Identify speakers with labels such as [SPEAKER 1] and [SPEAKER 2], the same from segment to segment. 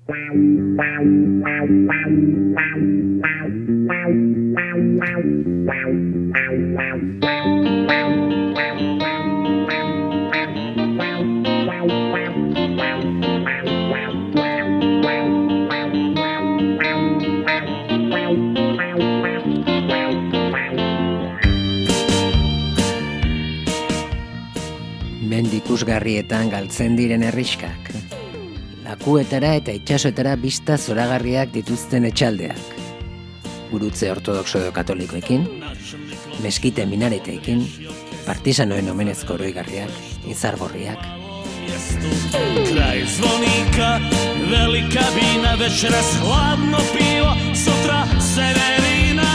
[SPEAKER 1] Ikusgarrietan galtzen diren herrixkak, lakuetara eta itsasoetara bista zoragarriak dituzten etxaldeak, gurutze ortodoxo edo katolikoekin, meskite minareteekin, partisanoen omenezko oroigarriak, izargorriak.
[SPEAKER 2] Kraj zvonika, velika vina, večeras hladno pivo, sutra severina.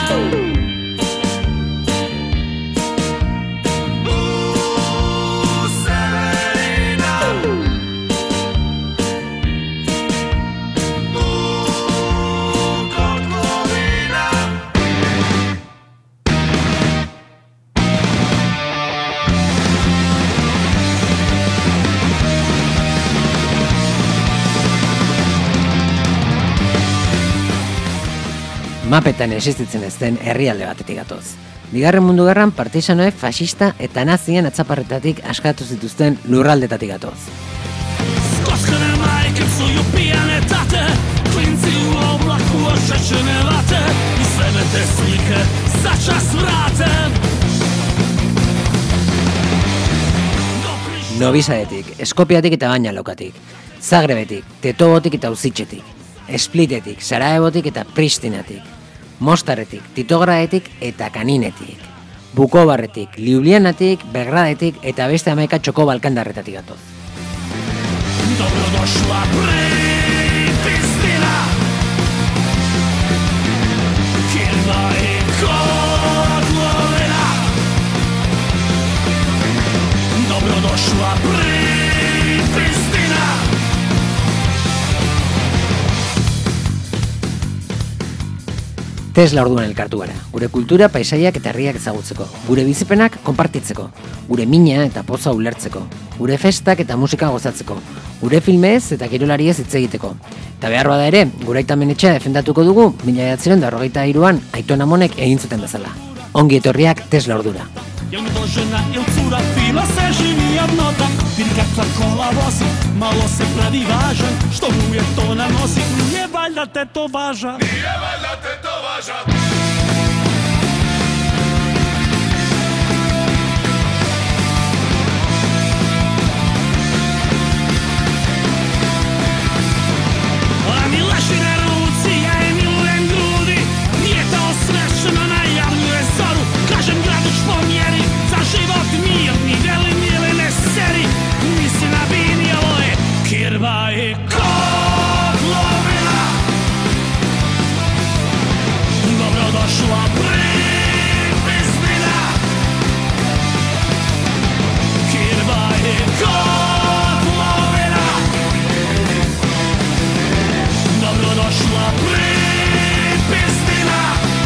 [SPEAKER 1] Mapetan existitzen ez den herrialde batetik gatoz. Bigarren Mundu Gerran partisanoek faxista eta nazien atzaparretatik askatu zituzten lurraldetatik gatoz.
[SPEAKER 2] Skočkane majke psuju pijane tate, klinci u oblaku ošačene vate, i sve me te slike začas vrate.
[SPEAKER 1] Novi Sadetik, Eskopiatik eta Bainalokatik, Zagrebetik, Tetobotik eta Uzitxetik, Splitetik, Sarajevotik eta Pristinatik, Mostarretik, Titogradetik eta Kaninetik, Bukobarretik, Ljubljanatik, Belgradetik eta beste 11 txoko balkandarretatik gatoz.
[SPEAKER 2] Dobrodošla Pristina, Kirva i Kotlovina. Dobrodošla Pristina.
[SPEAKER 1] Tesla orduan elkartu gara, gure kultura, paisaiak eta herriak ezagutzeko, gure bizipenak konpartitzeko, gure mina eta poza ulertzeko, gure festak eta musika gozatzeko, gure filmez eta kirolariez hitz egiteko. Eta behar bada ere, gure aitamen etxea defendatuko dugu 1993an Aiton Amonek egin zuten bezala. Ongi etorriak Tesla ordura.
[SPEAKER 2] Jel mi to žena il cura, pila se živi jednota, vidi kakva kola vozi, malo se pravi važan, što mu je to na nosi, nije valjda te to važa. Nije valjda te to važa. Ona mi leži na ruci, ja je milujem grudi, nije to osvešeno, najavljuje zoru, kažem gradić pomjeri, za život mirni, veli mile ne seri, nisi na bini, ovo je Kirva i Kotlovina. Dobrodošla Pristina, Kirva i Kotlovina. Dobrodošla Pristina.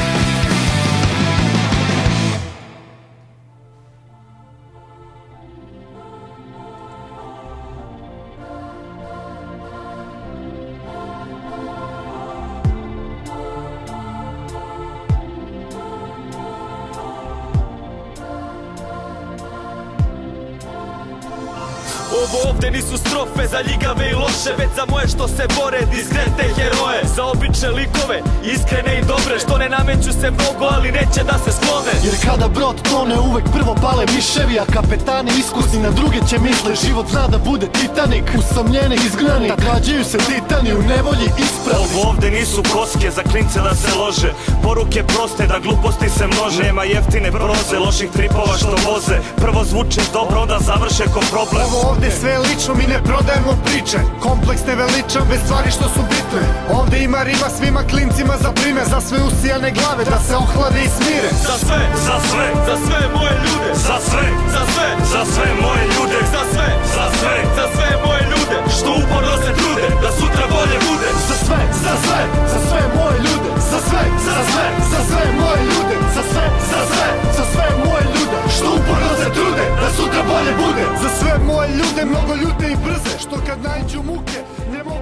[SPEAKER 3] Ovo ovde nisu strofe za ljigave i loše, već za moje što se bore, diskrete heroje, za obične likove, iskrene i dobre, što ne nameću se mnogo, ali neće da se sklone.
[SPEAKER 4] Jer kada brod tone uvek prvo pale miševi, a kapetani iskusni na druge će misle, život zna da bude Titanik, usamljeni izgnanik, rađaju se titani u nevolji ispravi.
[SPEAKER 3] Ovo ovde nisu koske za klince da se lože, poruke proste da gluposti se množe, nema jeftine proze, loših tripova što voze, prvo zvuče dobro, onda završe ko problem.
[SPEAKER 4] Ovo ovde sve lično, mi ne prodajemo priče, kompleks ne veličam bez stvari što su bitne. Ovde ima rima svima klincima za primer, za sve usijane glave da se ohlade i smire.
[SPEAKER 3] Za sve, za sve, za sve moje ljude, za sve, za sve, za sve moje ljude, za sve, za sve, za sve moje ljude, što uporno se trude da sutra bolje bude.
[SPEAKER 4] Za sve, za sve, za sve moje ljude, za sve, za sve, za sve moje ljude, za sve, za sve, za sve moje ljude, što uporno se trude da sutra bolje bude. Za sve moje ljude, mnogo ljute i brze, što kad naiđu muke ne mogu da...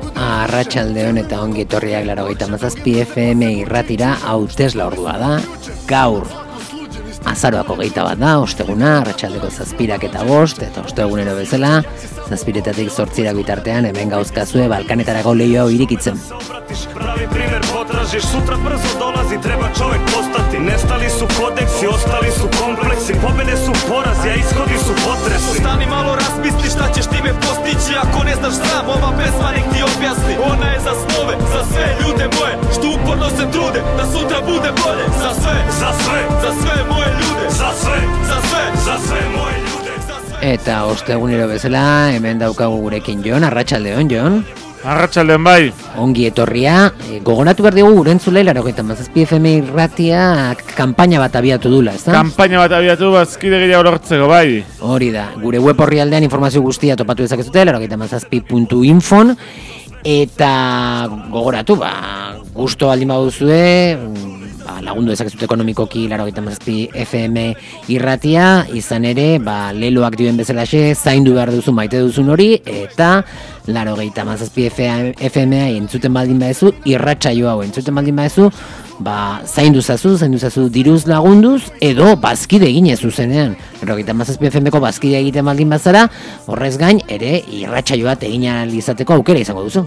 [SPEAKER 1] arratsaldeon eta ongi etorriak 97 FM irratira. Hau Tesla ordua da, gaur azaroak 21 da, osteguna, arratsaldeko 7 eta 5, eta ostegunero bezala, 7 8 bitartean hemen gauzkazue Balkanetarako leiho hau irikitzen.
[SPEAKER 2] Pravi primjer potražiš, sutra brzo dolazi, treba čovjek postati. Nestali su kodeksi, ostali su kompleksi, pobjede su porazi, a ishodi su potresi.
[SPEAKER 3] Stani malo raspisni šta ćeš time postići. Ako ne znaš sam, ova pesma nek ti objasni. Ona je za snove, za sve ljude moje, što uporno se trude da sutra bude bolje. Za sve,
[SPEAKER 2] Za sve,
[SPEAKER 3] za sve moje ljude,
[SPEAKER 2] za sve,
[SPEAKER 3] za sve,
[SPEAKER 2] za sve moje ljude.
[SPEAKER 3] za sve.
[SPEAKER 1] Eta ostegunero bezala, hemen daukagu gurekin Jon, arratsaldeon Jon.
[SPEAKER 5] Arratsaldeon bai.
[SPEAKER 1] Ongi etorria, gogoratu behar dugu gurentzule 97 FM irratia kanpaina bat abiatu dula, ezta?
[SPEAKER 5] Kanpaina bat abiatu bazkide gehiago lortzeko bai.
[SPEAKER 1] Hori da, gure web orrialdean informazio guztia topatu dezakezute, 97.infon, eta gogoratu, gusto baldin baduzue, lagundu dezakezute ekonomikoki 97 FM irratia, izan ere, leloak dioen bezalaxe, zaindu behar duzu maite duzun hori, eta 97 FM-a entzuten baldin badezu, irratsaio hau entzuten baldin badezu, zaindu zazu diruz lagunduz, edo bazkide eginez zuzenean. 97 FM-ko bazkide egiten baldin bazara, horrez gain, ere irratsaio bat egin ahal izateko aukera izango duzu.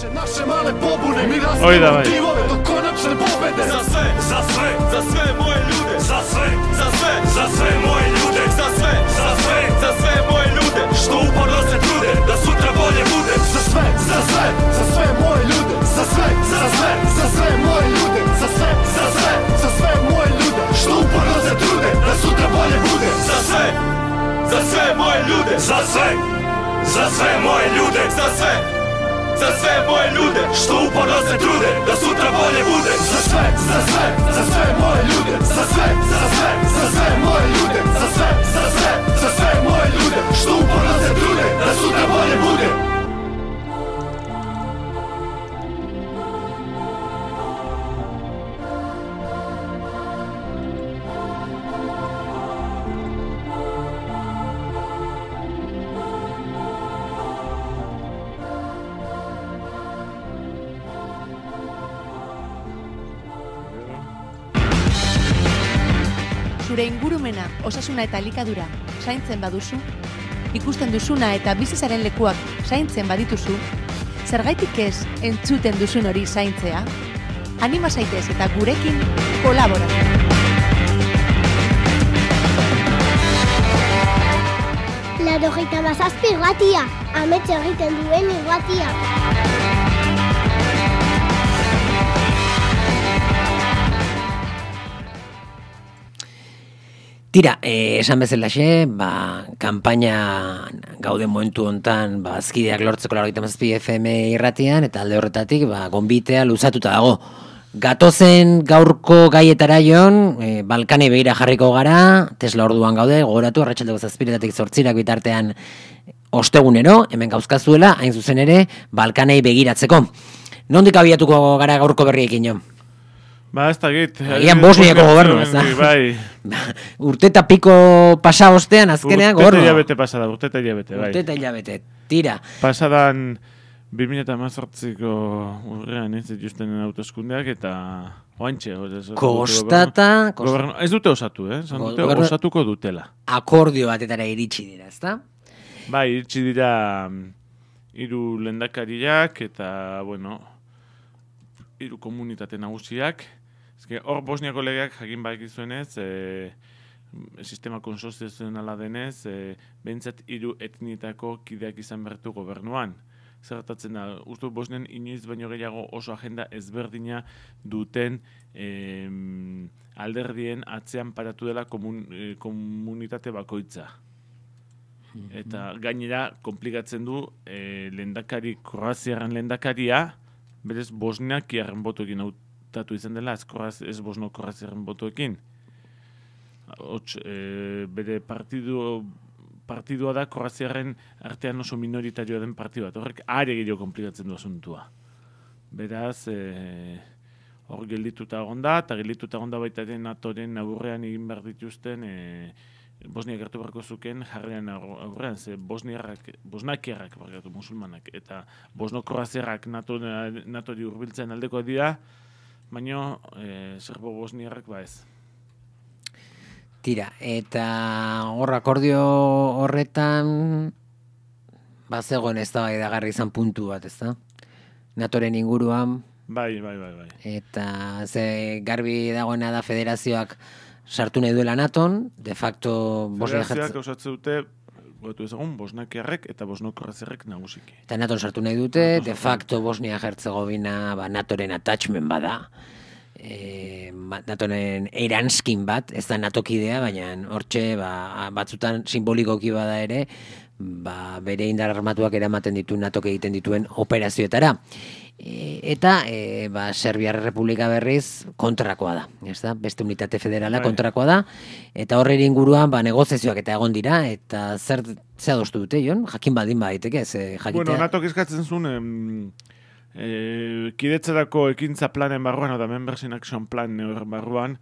[SPEAKER 5] Hori da bai.
[SPEAKER 3] Za sve,
[SPEAKER 2] Za sve,
[SPEAKER 3] za sve moje ljude,
[SPEAKER 2] za sve,
[SPEAKER 3] za sve,
[SPEAKER 2] za sve moje ljude.
[SPEAKER 3] za sve,
[SPEAKER 2] Za sve,
[SPEAKER 3] za sve moje ljude,
[SPEAKER 2] što uporno se trude da sutra bolje bude.
[SPEAKER 4] Za sve, za sve, za sve moje ljude. Za sve, za sve, za sve moje ljude. Za sve, za sve, za sve moje ljude.
[SPEAKER 2] Što uporno se trude da sutra bolje bude.
[SPEAKER 3] za sve, za sve moje ljude,
[SPEAKER 2] Za sve, za sve moje ljude.
[SPEAKER 3] za sve, za sve moje ljude,
[SPEAKER 2] Što uporno se trude da sutra bolje bude.
[SPEAKER 4] Za sve, za sve, za sve moje ljude. Za sve, za sve, za sve moje ljude. Za sve, za sve, za sve moje ljude.
[SPEAKER 2] Što uporno se trude da sutra bolje bude.
[SPEAKER 6] Zure ingurumena, osasuna eta elikadura zaintzen baduzu, ikusten duzuna eta bizizaren lekuak zaintzen badituzu, zergaitik ez entzuten duzun hori zaintzea? Anima zaitez eta gurekin kolaboratzea.
[SPEAKER 7] Laurogeita hamazazpi irratia, amets egiten duen irratia.
[SPEAKER 1] Tira, esan bezalaxe, kanpaina gaude momentu hontan, azkideak lortzeko 97 FM irratian, eta alde horretatik, gonbitea luzatuta dago. Gatozen gaurko gaietara Jon, Balkanei begira jarriko gara, Tesla orduan gaude, gogoratu, arratsaldeko 7 8 bitartean ostegunero, hemen gauzkazuela, hain zuzen ere, Balkanei begiratzeko. Nondik abiatuko gara gaurko berriekin, Jon?
[SPEAKER 5] Ez da git.
[SPEAKER 1] Agian Bosniako gobernu, ez da?
[SPEAKER 5] Bai.
[SPEAKER 1] Urte eta piko pasa ostean, azkenean gobernu.
[SPEAKER 5] Urte eta hilabete, bai.
[SPEAKER 1] Urte eta hilabete, tira.
[SPEAKER 5] Pasadan 2018ko urrean ez dituztenen hauteskundeak eta oantxe.
[SPEAKER 1] Kostata...
[SPEAKER 5] Ez dute osatu, osatuko dutela.
[SPEAKER 1] Akordio batetara iritsi dira, ez da?
[SPEAKER 5] Bai, iritsi dira 3 lehendakariak eta, hiru komunitate nagusiak. Hor Bosniako legeak jakin bakizuenez, sistema konstituzionala denez, behintzat 3 etnietako kideak izan bertu gobernuan. Zertatzen da, uste Bosnian inoiz baino gehiago oso agenda ezberdina duten alderdien atzean paratu dela komunitate bakoitza. Eta gainera, komplikatzen du kroaziarren lehendakaria, berez bosniakiarren botoekin hautatu izan dela, ez bosno-kroaziarren botoekin. Bere partidua da kroaziarren artean oso minoritarioa den partidu bat. Horrek are gehiago komplikatzen du asuntua. Beraz, hor geldituta egon da, eta geldituta egon da baita den NATOren aurrean egin behar dituzten Bosniak gertu beharko zuken jarrean aurrean, ze bosnakiarrak musulmanak, eta bosno-kroaziarrak natori hurbiltzen aldeko dira, baina serbo-bosniarrak ez.
[SPEAKER 1] Tira, eta akordio horretan bazegoen eztabaidagarri izan puntu bat, ezta? NATOren inguruan.
[SPEAKER 5] Bai.
[SPEAKER 1] Eta ze garbi dagoena da federazioak sartu nahi duela NATOn, de facto
[SPEAKER 5] federazioak osatzen dute, gotu ezagun, bosnakiarrek eta bosno-kroaziarrek nagusiki.
[SPEAKER 1] Eta NATOn sartu nahi dute, de facto Bosnia-Herzegovina NATOren attachment bada. NATOren eranskin bat, ez da NATO-kidea, baina hortxe batzutan simbolikoki bada ere, bere indar armatuak eramaten ditu NATOk egiten dituen operazioetara. Eta Serbiar Republika berriz kontrakoa da, beste unitate federala kontrakoa da, eta horre inguruan negoziazioak eta egon dira, eta zer adostu dute, Jon? Jakin baldin baiteke, jakitea.
[SPEAKER 5] Bueno, NATOk eskatzen zuen kidetzerako ekintza planen barruan, eta Members in Action Plan barruan,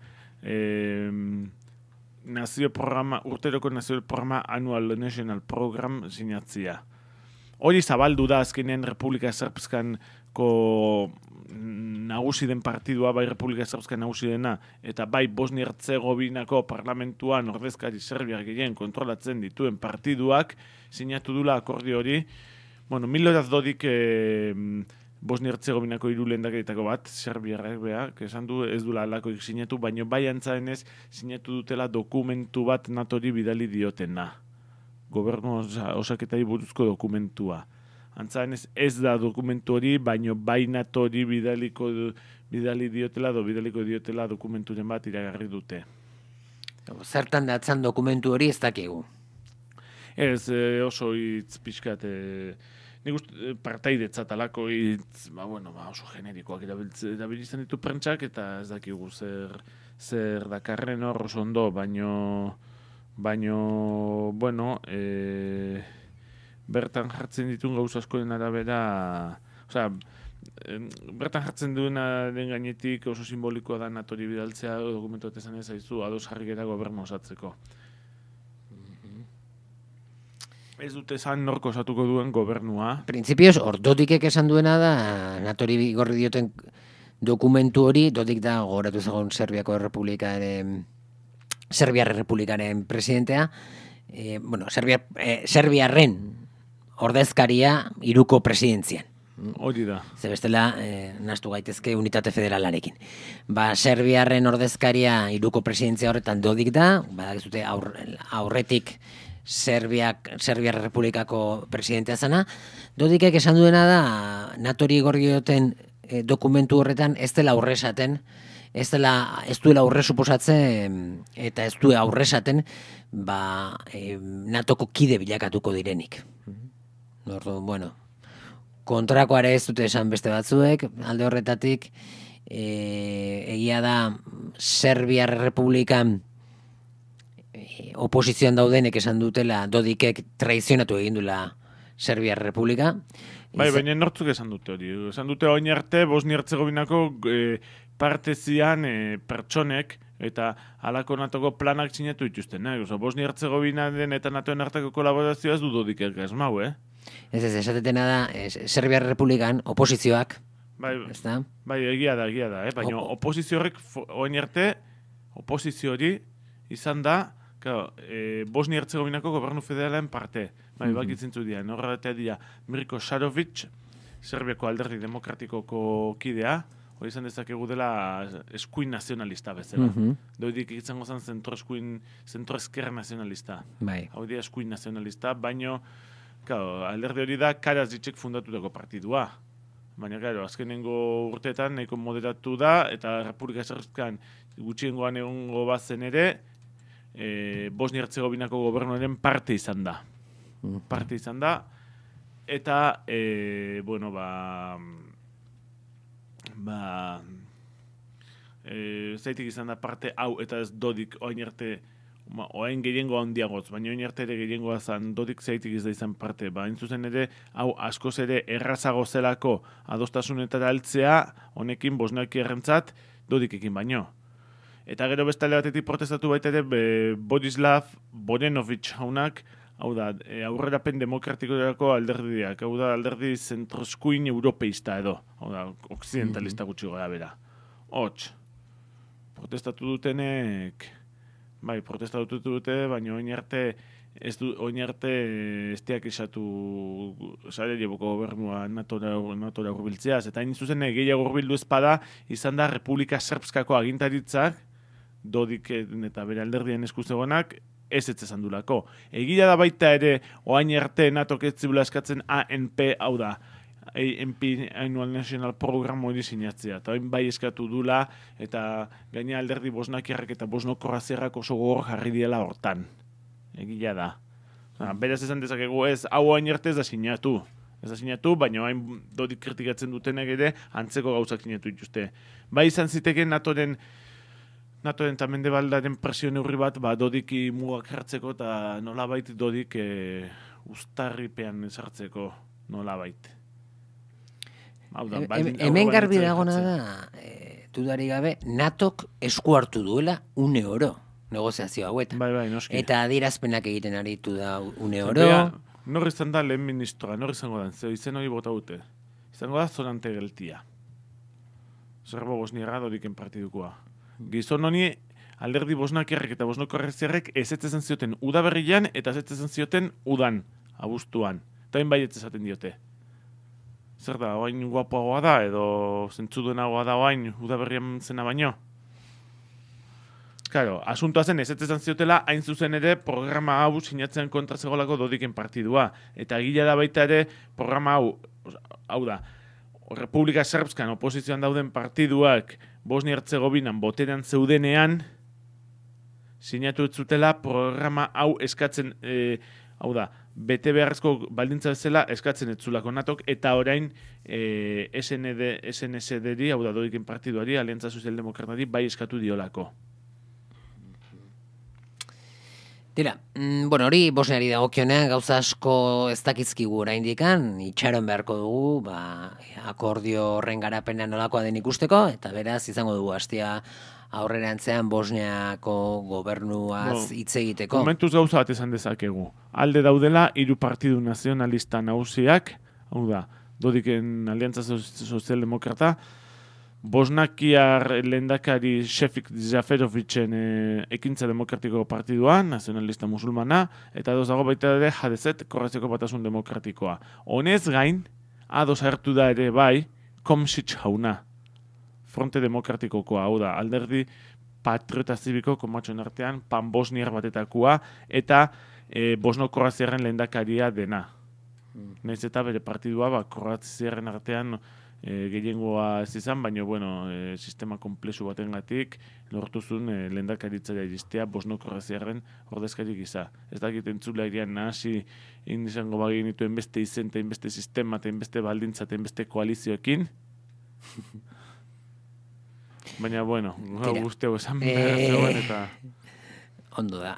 [SPEAKER 5] urteroko nazio programa Annual National Program sinatzia. Hori zabaldu da azkenean Republika Srpskanko nagusi den partidua, bai Republika Srpskan nagusi dena, eta bai Bosnia-Herzegovinako parlamentuan ordezkari serbiar gehien kontrolatzen dituen partiduak sinatu dula akordio hori. Bueno, Milorad Dodik Bosnia-Herzegovinako hiru lehendakaritako bat, serbiarrak esan du ez dula alakoik sinatu, baina bai antzadenez sinatu dutela dokumentu bat NATOri bidali diotena. Gobernu osaketari buruzko dokumentua. Antzadenez ez da dokumentu hori, baina bai NATOri bidaliko diotela dokumenturen bat iragarri dute.
[SPEAKER 1] Zertan datzan dokumentu hori ez dakigu?
[SPEAKER 5] Ez, oso hitz pixkat... Nik uste partaidetzat alako hitz, oso generikoak erabilitzen ditu prentsak, eta ez dakigu zer dakarren hor oso ondo, baino, bertan jartzen dituen gauza askoren arabera, bertan jartzen duena den gainetik oso simbolikoa da NATOri bidaltzea dokumentu bat esan ezaizu, ados jarri gera gobernu osatzeko. Ez dute esan norko osatuko duen gobernua.
[SPEAKER 1] Printzipioz, Dodikek esan duena da, NATOri gorri dioten dokumentu hori, Dodik da gogoratu zagon Serbiar Republikaren presidentea, Serbiarren ordezkaria hiruko presidentzian.
[SPEAKER 5] Hori da.
[SPEAKER 1] Ze bestela, nahastu gaitezke unitate federalarekin. Serbiarren ordezkaria hiruko presidentzia horretan Dodik da, badakizute aurretik Serbiar Republikako presidentea zana. Dodikek esan duena da, NATOri gorri dioten dokumentu horretan ez dela aurre esaten, ez duela aurre suposatzen, eta ez duela aurre esaten, NATOko kide bilakatuko direnik. Kontrakoare ez dute esan beste batzuek, alde horretatik, egia da Serbiar Republikan oposizioan daudenek esan dutela Dodikek traizionatu egin dula Serbiar Republika.
[SPEAKER 5] Bai, baina nortzuk esan dute hori. Esan dute oin arte Bosnia-Herzegovinako parte zian pertsonek eta halako NATOko planak sinatu dituzten. Bosnia-Herzegovina den eta NATOen hartako kolaborazioa ez du Dodikek asmau,
[SPEAKER 1] Ez, esatetena da, Serbiar Republikan oposizioak.
[SPEAKER 5] Bai, egia da, baina oposizio horrek oin arte, oposizio hori izan da, Bosnia-Herzegovinako gobernu federalen parte. Bakitzen dira, horretea dira Mirko Šarović, Serbiako alderdi demokratikoko kidea, hori izan dezakegu dela eskuin nazionalista bezala. Doidik izango zen zentro-esker nazionalista. Hau dira eskuin nazionalista, baina alderdi hori da Karadzićek fundatutako partidua. Baina, azkenengo urteetan nahiko moderatu da, eta Republika Srpskan gutxiengoan egongo bazen ere, Bosnia-Herzegovinako gobernuaren parte izan da. Eta, zaitik izan da parte hau, eta ez Dodik oain arte, oain gehiengo handiagoz, baina oain arte ere gehiengoa zan, Dodik zaitik ez da izan parte. Hain zuzen ere, hau askoz ere errazago zelako adostasunetara altzea, honekin Bosniakiarrentzat Dodikekin baino. Eta gero bestale batetik protestatu baita ere Borislav Borenovic jaunak, hau da, aurrerapen demokratikorako alderdiak, hau da, alderdi zentroskuin europeista edo, hau da, occidentalista gutxi gara bera. Hots, protestatu dutenek, protestatu dute, baina oin arte ez diak esatu sare jeboko gobernua natora urbiltzeaz, eta hain zuzen gehiago urbildu ezpada izan da Republika Serbskako agintaritzak, Dodiken eta bere alderdien eskuzegonak, ez esan dulako. Egia da baita ere, oain arte natok ez zibula eskatzen ANP, hau da, ANP Annual National Program hori sinatzea. Eta hain bai eskatu dula, eta gaina alderdi bosnakiarrak eta bosnokorrazierrak oso gogor jarri diela hortan. Egia da. Beraz esan dezakegu ez, hau hain arte ez da sinatu. Ez da sinatu, baina hain Dodik kritikatzen dutenek ere, antzeko gauzak sinatu dituzte. Bai izan ziteken NATOren eta Mendebaldaren presio neurri bat, Dodiki mugak jartzeko eta nolabait Dodik uztarripean sartzeko nolabait.
[SPEAKER 1] Hemen garbi dagona da, dudari gabe, NATOk esku hartu duela €1 negoziazio hauetan.
[SPEAKER 5] Bai, noski.
[SPEAKER 1] Eta adierazpenak egiten aritu da €1.
[SPEAKER 5] Nor izan da lehen ministroa, nor izango da, izen hori bota dute. Izango da Zorante Geltia. Zerbo Bosniarra Dodiken partidukoa. Gizon honi alderdi bosnakiarrek eta bosnokorrazierrek ezetzen zioten udaberrian eta ezetzen zioten udan, abuztuan. Eta hain baietz esaten diote. Zer da, oain guapoagoa da, edo zentzuduenagoa da oain udaberrian zena baino? Claro, asuntoa zen ezetzen ziotela hain zuzen ere programa hau sinatzean kontra zegolako Dodiken partidua. Eta gila da baita ere programa hau da, Republika Serbskan oposizioan dauden partiduak Bosnia-Herzegovinan boteran zeudenean sinatu ez zutela programa hau eskatzen, hau da, bete beharrezko baldintza bezala eskatzen ez zulako NATOk, eta orain SNSD-ri, hau da, Dodiken partiduari, Aliantza Sozialdemokratari, bai eskatu diolako.
[SPEAKER 1] Dira, hori Bosniari dagokionean gauza asko ez dakizkigu oraindikan, itxaron beharko dugu, akordio horren garapena nolakoa den ikusteko, eta beraz izango dugu hastia aurrerantzean Bosniako gobernuaz hitz egiteko.
[SPEAKER 5] Momentuz gauza bat esan dezakegu. Alde daudela 3 partidu nazionalista nagusiak, hau da, Dodiken Aliantza Sozialdemokrata, Bosnakiar lehendakari Šefik Džaferovićen Ekintza Demokratiko partidua, nazionalista musulmana, eta ados dago baita ere Hadezet Korrazioko Batasun Demokratikoa. Honez gain, ados hartu da ere bai, Komšić jauna, Fronte Demokratikokoa, hau da, alderdi patriota zibiko komatxoen artean, pan-bosniar batetakoa, eta Bosno-Korraziaren lehendakaria dena. Naiz eta bere partidua, Korraziaren artean, gehiengoa ez izan, baina, sistema komplexu batengatik lortuzun lehendakaritzara iristea Bosno-Korraziaren ordezkari gisa. Ez dakit entzularian nahasi izango bagin dituen beste izen, beste sistema, beste baldintza, beste koalizioekin. Baina, guztiago esan behar zegoen eta...
[SPEAKER 1] Ondo da.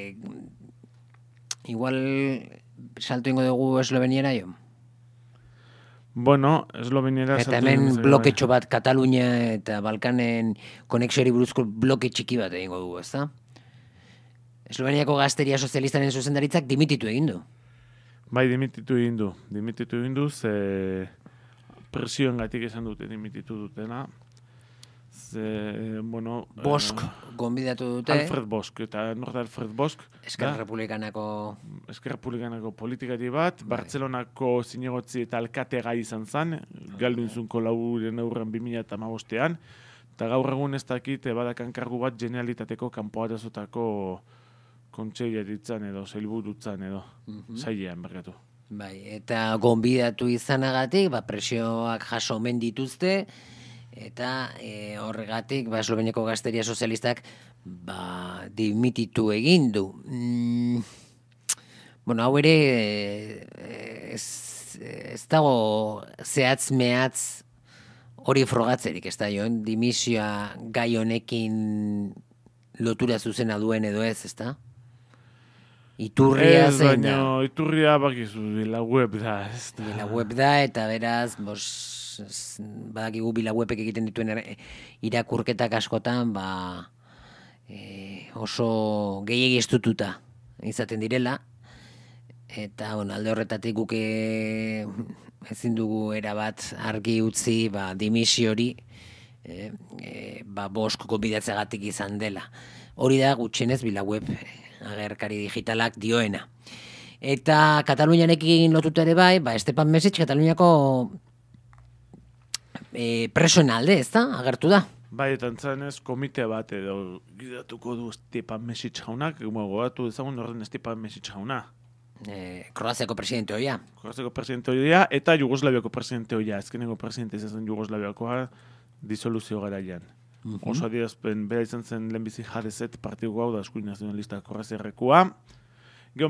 [SPEAKER 1] Igual salto ingo dugu Esloveniara jo?
[SPEAKER 5] Esloveniara...
[SPEAKER 1] Eta hemen bloketxo bat Katalunia eta Balkanen konexiori buruzko bloke txiki bat egingo dugu, ezta? Esloveniako Gazteria Sozialistaren zuzendaritzak dimititu egin du.
[SPEAKER 5] Bai, dimititu egin du, presioengatik esan dute dimititu dutena.
[SPEAKER 1] Bosk gonbidatu dute.
[SPEAKER 5] Alfred Bosk, eta nor da Alfred Bosk?
[SPEAKER 1] Ezker Republikanako
[SPEAKER 5] politikari bat, Bartzelonako zinegotzi eta alkate gai izan zen, galdunzunko lauren aurren 2015an, eta gaur egun ez dakit badakan kargu bat Generalitateko kanpoarazotako kontseilaritzan edo, sailburutzan edo, sailean bergatu.
[SPEAKER 1] Bai, eta gonbidatu izanagatik, presioak jaso omen dituzte, eta horregatik Esloveniako Gazteria Sozialistak dimititu egin du. Hau ere ez dago zehatz-mehatz hori frogatzerik, ez da joan, dimisioa gai honekin lotura zuzena duen edo ez, ez da? Iturria zein da?
[SPEAKER 5] Iturria bakizu, Bilaweb da, ez da.
[SPEAKER 1] Bilaweb da, eta beraz, badakigu Bilawebek egiten dituen irakurketak askotan, oso gehiegi estututa izaten direla, eta alde horretatik guk ezin dugu erabat argi utzi dimisio hori Bosk gonbidatzeagatik izan dela. Hori da gutxienez Bilaweb agerkari digitalak dioena. Eta Kataluniarekin lotuta ere bai, Estepan Mesic Kataluniako presoen alde, ez da? Agertu da.
[SPEAKER 5] Bai, eta antzanez komite bat edo gidatuko du Stepan Mesic jaunak, gogatu ezagun horren Stepan Mesic jauna.
[SPEAKER 1] Kroaziako presidente hoia.
[SPEAKER 5] Kroaziako presidente hoia eta Jugoslaviako presidente hoia. Ezkeneko presidente izan Jugoslaviakoa disoluzio garaian. Oso adierazpen bera izan zen lehenbizi Jadezet partidu hau da eskuin nazionalista Kroaziarrekoa. Gero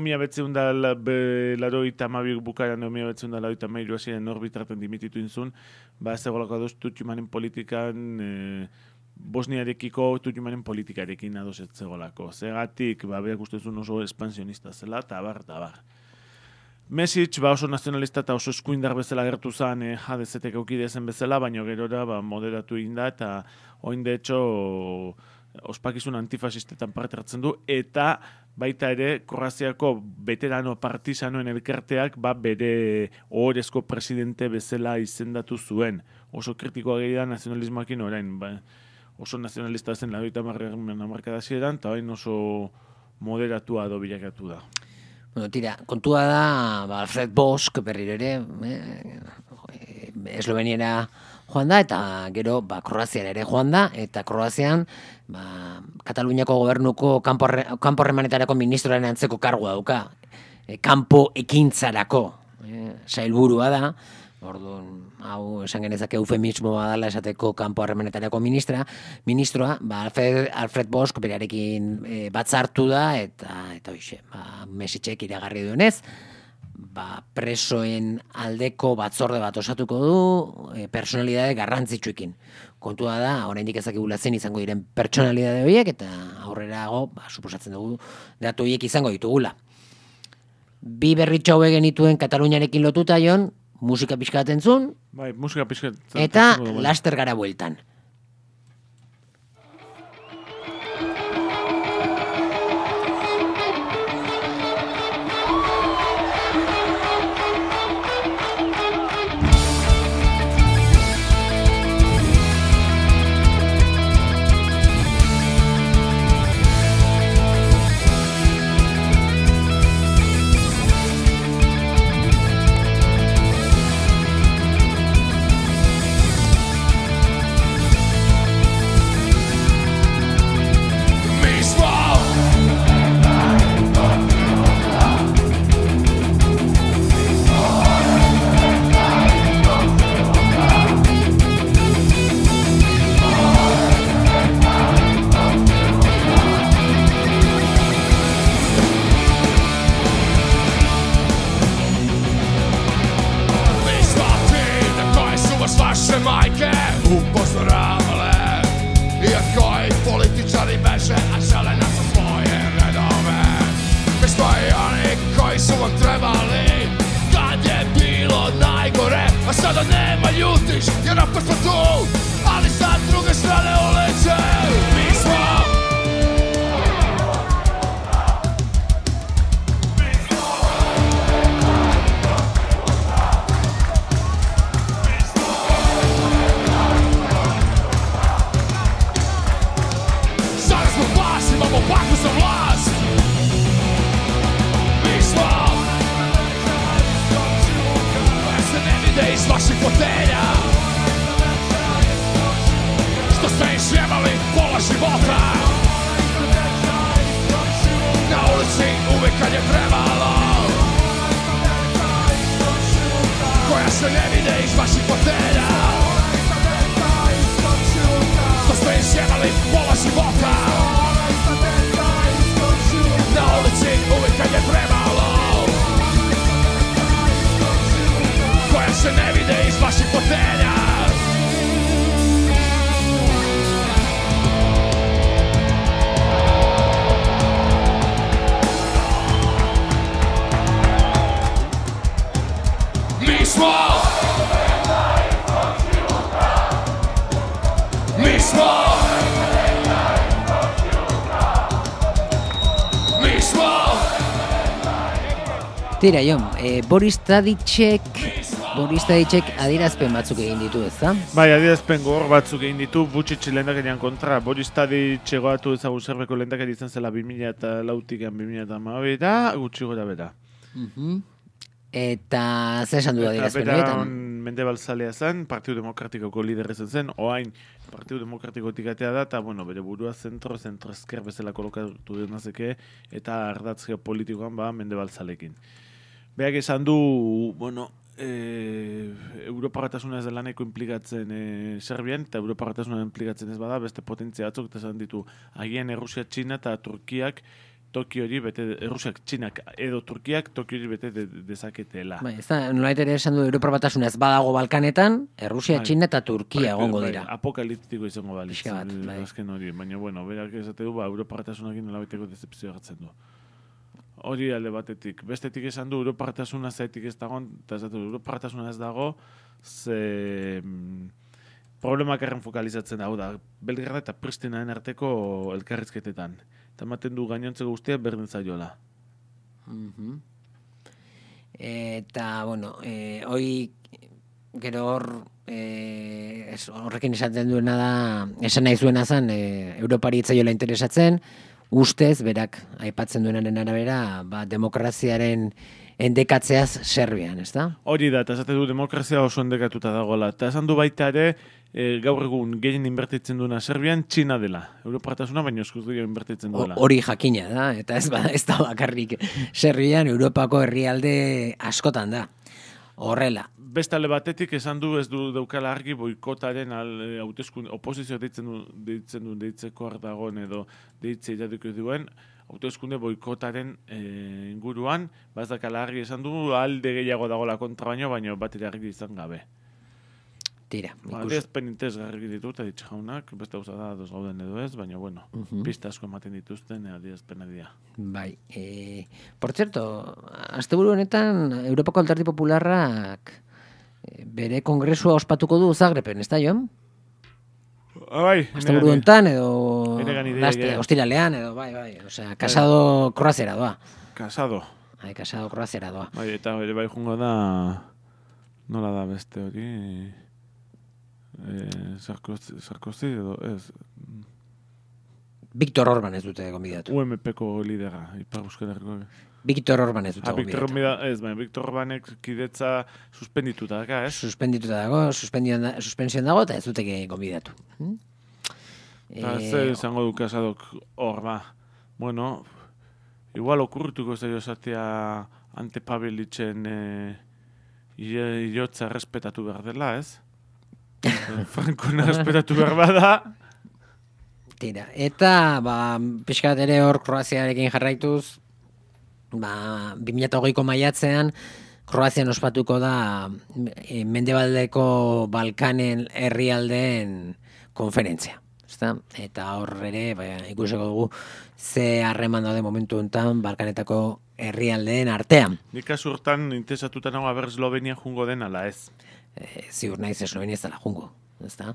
[SPEAKER 5] 1982 bukaeran, 1982 hasieran orbitraten dimititu inzun, zegolako adoz Tutumanen politikan, Bosniarekiko Tutumanen politikarekin adoz zegolako. Zegatik, berak ustezun oso espansionista zela, tabar. Mesic oso nazionalista eta oso eskuindar bezala gertu zen Jadezetek eukide zen bezala, baina gerora moderatu egin da, eta oin de hecho ospakizun antifasistetan parte hartzen du, eta baita ere Kroaziako veterano partisanoen elkarteak bere ohorezko presidente bezala izendatu zuen. Oso kritikoa gehi da nazionalismoakin orain, oso nazionalista zen 80 hamarkada hasieran, eta orain oso moderatua edo bilakatu da.
[SPEAKER 1] Bueno, tira, kontua da, Alfred Bosk berriro ere, Esloveniara joan da, eta gero Kroaziara ere joan da, eta Kroazian Kataluniako gobernuko kanpo harremanetarako ministroaren antzeko kargua dauka, kanpo ekintzarako sailburua da. Orduan, hau esan genezake eufemismoa dela esateko kanpo harremanetarako ministroa, Alfred Bosk berarekin batzartu da, eta hoxe, Mesicek iragarri duenez, presoen aldeko batzorde bat osatuko du personalidade garrantzitsuekin. Kontua da, oraindik ezakigula zein izango diren pertsonalidade horiek, eta aurrerago, suposatzen dugu, datu horiek izango ditugula. Bi berritxo hauek genituen Kataluniarekin lotuta jon, musika pixka bat entzun,
[SPEAKER 5] bai, musika pixka
[SPEAKER 1] eta laster gara bueltan. Tira, Jon, Boris Tadicek adierazpen batzuk egin ditu, ezta?
[SPEAKER 5] Bai, adierazpen gogor batzuk egin ditu, Vučić lehendakarian kontra. Boris Tadić egoatu ezagun Serbeko lehendakari izan zela 2008-tik 2012, gutxi gora bera.
[SPEAKER 1] Eta zer esan du adierazpen horietan?
[SPEAKER 5] Mendebalzalea zen, Partidu Demokratikoko liderra zen, oain Partidu Demokratikotik atea da, eta bere burua zentro-ezker bezala kolokatu denazeke, eta ardatz geopolitikoan Mendebalzalekin. Beak esan du, Europa Batasuna ez dela nahiko implikatzen Serbian, eta Europa Batasuna implikatzen ez bada, beste potentzia batzuk, eta esan ditu, agian Errusia, Txina eta Turkiak, Tokio hori bete, Errusiak, Txinak edo Turkiak Tokio hori bete dezaketela.
[SPEAKER 1] Bai, ez da, nolait ere esan du Europa Batasuna ez badago Balkanetan, Errusia, Txina eta Turkia egongo dira.
[SPEAKER 5] Apokaliptiko izango balitz.
[SPEAKER 1] Pixka bat, bai.
[SPEAKER 5] Azken hori, baina berak esate du, Europa Batasunakin nolabaiteko decepzioa hartzen du. Hori alde batetik. Bestetik esan du, Europa Batasuna zaitik ez dago, eta esatu Europa Batasuna ez dago, ze problemak erren fokalizatzen da, Belgrada eta Pristinaen arteko elkarrizketetan. Eta ematen du gainontzeko guztia berdin zaiola.
[SPEAKER 1] Eta, hoi gero horrekin esaten duena da, esan nahi zuena zen, Europari itzaiola interesatzen, ustez, berak aipatzen duenaren arabera, demokraziaren endekatzeaz Serbian, ez da?
[SPEAKER 5] Hori da, eta esate du demokrazia oso endekatuta dagoela. Eta esan du baita ere, gaur egun gehien inbertitzen duena Serbian, Txina dela. Europa Batasuna baino eskuz gehiago inbertitzen duela.
[SPEAKER 1] Hori jakina da, eta ez da bakarrik Serbian, Europako herrialde askotan da. Horrela.
[SPEAKER 5] Bestale batetik esan du ez du daukala argi boikotaren oposizio deitzeko dagoen edo deitze iraduko duen, hauteskunde boikotaren inguruan, bazdakala argi esan du alde gehiago dagoela kontra baino bat ere argi izan gabe.
[SPEAKER 1] Tira.
[SPEAKER 5] Adierazpen interesgarri ditu, eta ditxe jaunak, beste gauza da dos gauden edo ez, baina pista asko ematen dituzten adierazpena dira.
[SPEAKER 1] Bai. Por cierto, asteburu honetan, Europako Alderdi Popularrak bere kongresua ospatuko du Zagreben, ez da, Jon?
[SPEAKER 5] Bai.
[SPEAKER 1] Asteburu honetan, edo
[SPEAKER 5] ostiralean,
[SPEAKER 1] edo bai. Osea, Casado Kroaziara doa.
[SPEAKER 5] Casado.
[SPEAKER 1] Casado Kroaziara doa.
[SPEAKER 5] Bai, eta bai jungo da, nola da beste hori... Sarkozy edo ez...
[SPEAKER 1] Viktor Orban ez dute gonbidatu.
[SPEAKER 5] UMP-ko lidera, Ipar Euskal Herriko.
[SPEAKER 1] Viktor Orban ez dute gonbidatu.
[SPEAKER 5] Viktor Orbanek kidetza suspendituta dago, ez?
[SPEAKER 1] Suspendituta dago, suspensioan dago, eta ez dute gonbidatu.
[SPEAKER 5] Zer izango du Casadok hor, igual okurrituko zaio esatea Ante Pavelitzen iotza respetatu behar dela, ez? Frankona respetatu behar bada.
[SPEAKER 1] Tira, eta pixkat ere hor Kroaziarekin jarraituz, 2008ko maiatzean Kroazian ospatuko da Mendebaldeko Balkanen herrialdeen konferentzia. Eta hor ere, ikusiko dugu ze harreman daude momentu honetan Balkanetako herrialdeen artean.
[SPEAKER 5] Nik azurtan interesatuta nago aber Eslovenia jungo den ala ez.
[SPEAKER 1] Ziur naiz Eslovenia ez dela jungo, ez da?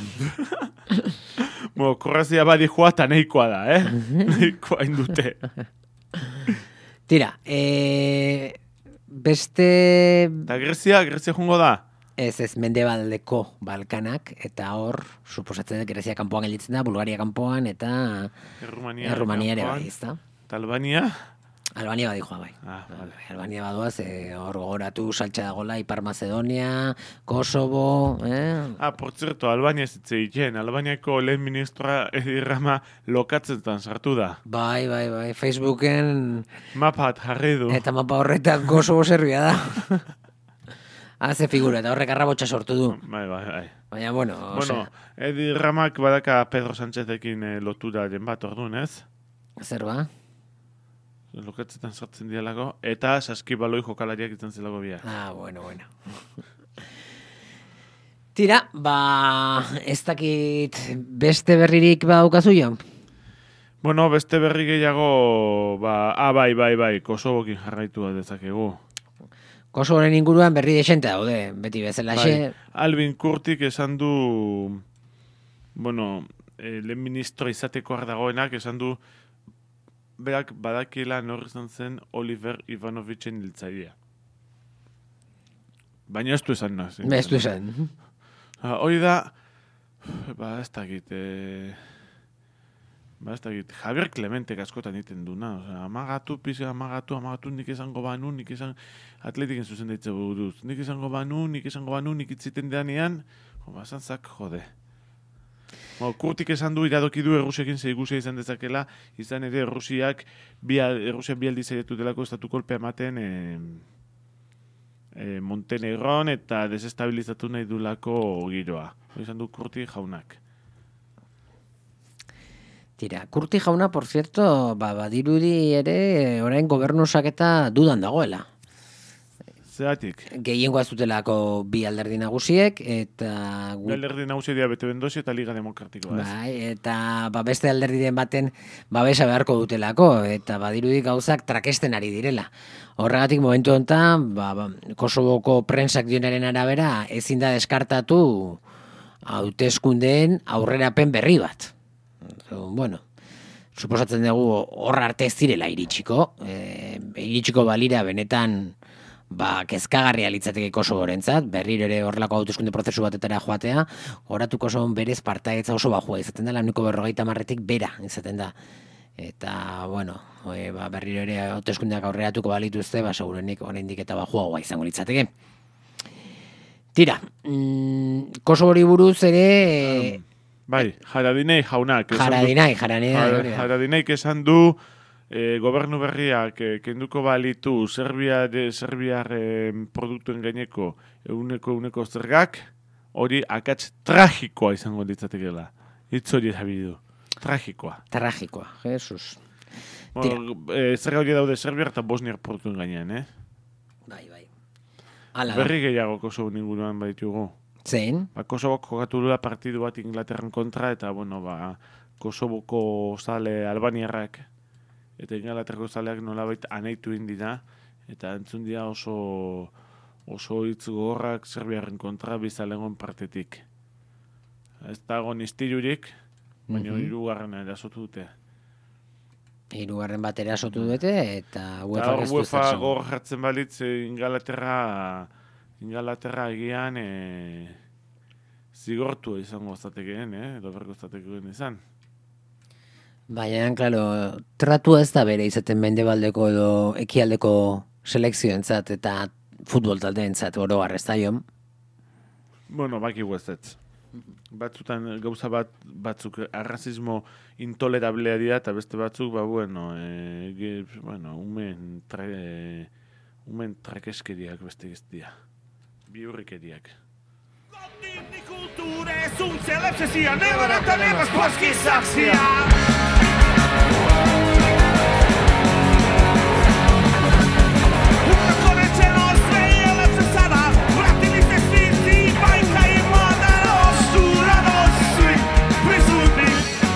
[SPEAKER 5] Kroazia badi joa eta nahikoa da, nahikoa indute.
[SPEAKER 1] Tira, beste...
[SPEAKER 5] Eta Grezia jungo da?
[SPEAKER 1] Ez, Mendebaldeko Balkanak, eta hor, suposatzen da Grezia kanpoan gelditzen da, Bulgaria kanpoan, eta Errumania ere bai, ez da?
[SPEAKER 5] Eta Albania?
[SPEAKER 1] Albania badi joa bai.
[SPEAKER 5] Vale.
[SPEAKER 1] Albania badoaz, hor gogoratu saltxa dagoela, Ipar Macedonia, Kosovo...
[SPEAKER 5] Por cierto, Albania ez zitzen, Albaniako lehen ministroa Edi Rama lokatzetan sartu da.
[SPEAKER 1] Bai, Facebooken...
[SPEAKER 5] Mapat jarri du.
[SPEAKER 1] Eta mapa horretan Kosovo Serbia da. Haze figura, eta horrek arrabotsa sortu du.
[SPEAKER 5] Bai.
[SPEAKER 1] Baina, bueno,
[SPEAKER 5] Edi Ramak badaka Pedro Sánchezekin loturaren bat orduan, ez?
[SPEAKER 1] Zer ba?
[SPEAKER 5] Lokatzetan sartzen dialago, eta saskibaloi jokalariak izan zelago bia.
[SPEAKER 1] Bueno. Tira, ez dakit beste berririk daukazu jo?
[SPEAKER 5] Bueno, beste berri gehiago, bai, Kosovokin jarraitu dezakegu.
[SPEAKER 1] Kosovoren inguruan berri desente daude, beti bezalaxe.
[SPEAKER 5] Albin Kurtik esan du, lehen ministro izateko dagoenak esan du, berak badakiela nor izan zen Oliver Ivanovitzen hiltzailea. Baina ez du esan nazi.
[SPEAKER 1] Ez du esan.
[SPEAKER 5] Hori da, ez dakit, Javier Clementek askotan egiten duna. Amagatu, nik esango banu, atletiken zuzen daitze buruz. Nik esango banu, nik itziten deanean, basantzak jode. Kurtik esan du, iradoki du Errusiakin zeigusia izan dezakela, izan ere Errusia bi aldiz zaiatutelako estatu kolpea ematen Montenegron eta desestabilizatu nahi dulako giroa. Izan du Kurti jaunak.
[SPEAKER 1] Tira, Kurti jauna, por cierto, badirudi ere orain gobernusak eta dudan dagoela.
[SPEAKER 5] Zeratik?
[SPEAKER 1] Gehiengoa zutelako bi alderdi nagusiek, eta...
[SPEAKER 5] Bi alderdi nagusia dira bete bendosi eta Liga Demokratikoa.
[SPEAKER 1] Bai, eta beste alderdiren baten babesa beharko dutelako, eta badirudi gauzak trakesten ari direla. Horregatik momentu honetan, Kosovoko prensak dionaren arabera, ezin da deskartatu hauteskundeen aurrerapen berri bat. Bueno, suposatzen dugu horra arte ez direla iritsiko balira benetan kezkagarria litzateke Kosovorentzat, berriro ere horrelako hauteskunde prozesu batetara joatea, horatu Kosovon berez partaidetza oso bajua izaten da, laniko 50-tik bera izaten da. Eta, bueno, berriro ere hauteskundeak aurreratuko balituzte, segurenik oraindik eta bajuagoa izango litzateke. Tira, Kosovori buruz ere...
[SPEAKER 5] Bai, Haradinaj jaunak. Haradinajk esan du gobernu berriak kenduko balitu Serbiar produktuen gaineko euneko zergak, hori akats tragikoa izango ditzatekela. Hitz hori erabidu. Tragikoa,
[SPEAKER 1] Jesus.
[SPEAKER 5] Zerga hori daude Serbiar eta Bosniar produktuen gainean,
[SPEAKER 1] Bai.
[SPEAKER 5] Berri gehiago Kosovo inguruan baitugu.
[SPEAKER 1] Zein?
[SPEAKER 5] Kosovok jokatu duela partidu bat Inglaterran kontra, eta, Kosovoko zale albaniarrak eta Inglaterrako zaleak nolabait anaitu indira, eta entzun dira oso hitz gogorrak Serbiaren kontra bizalengon partetik. Ez dago nistilurik, baina hirugarren erasotu dute.
[SPEAKER 1] Hirugarren bat erasotu dute, eta UEFA ez du
[SPEAKER 5] UEFA gogor jartzen balitz Ingalaterra egian zigortu izango zatekeen, edo berko zatekeen izan.
[SPEAKER 1] Baina, klaro, tratua ez da bere izaten mendebaldeko edo ekialdeko selekzioentzat eta futbol taldeentzat oro har ez da jon.
[SPEAKER 5] Bueno, bakigu ez. Batzutan gauza batzuk arrazismo intolerablea dira, eta beste batzuk, umen trakeskeriak beste giztia. Biurrikeriak.
[SPEAKER 2] Godinni kulture, sunce, lepše sija, nevarata, nema sportskih saksija. Ukratko rečeno, sve je lepše sada, vratili se svi, bajka i mlada, nošću, radost, svi prisutni.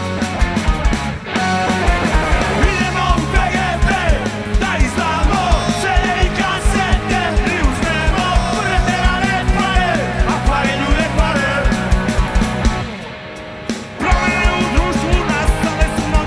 [SPEAKER 2] Idemo u PGP, da izdamo želje i kasete, i uzmemo preterane pare, a pare ljude pare. Promjene u društvu nastale su